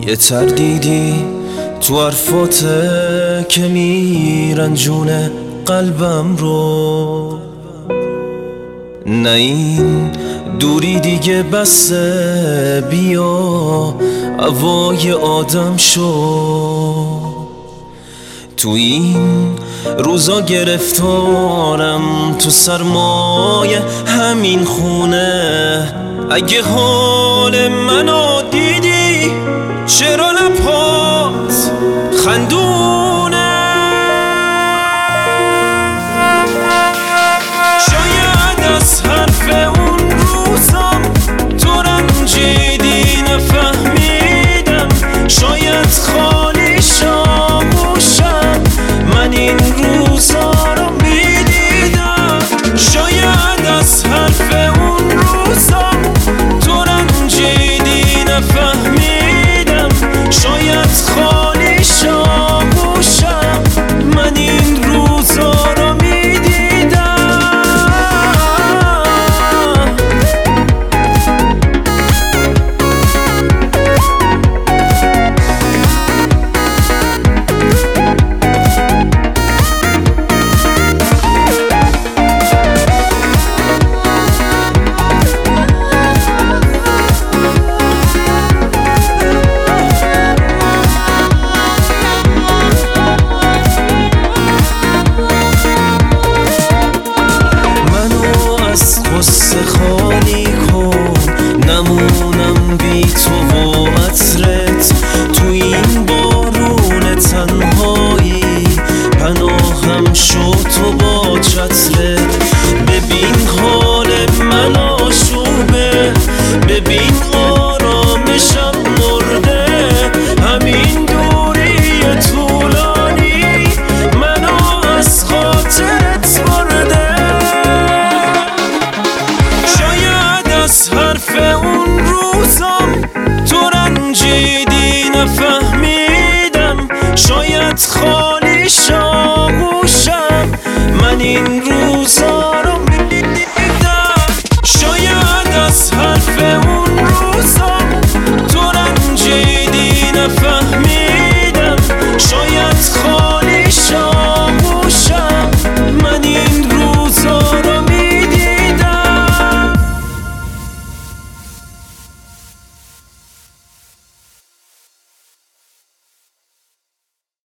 یه تردیدی تو حرفاته که میرنجونه قلبم رو، نه این دوری دیگه بسه، بیا هوای آدم شو. تو این روزا گرفتارم تو سرمایه همین خونه. اگه حال منو دیدی چرا لبات خندونه؟ شاید از حرف اون روزم تو رنجیدی نفهمیدم، شاید خالی شاموشم من این روزا رو میدیدم. شاید از حرف اون روزم تو رنجیدی نفهمیدم، شاید خالی شاموشم من این روزا رو میدیدم. قصه خالی کن نمونم بی تو و عطرت، تو این بارون تنهایی پناهم شو تو با چترت. ببین حال من آشوبه، ببین آرامشم مرده، همین دوری طولانی منو از خاطرت برده. از حرف اون روزم تو رنجیدی نفهمیدم، شاید خالی شاموشم من این روز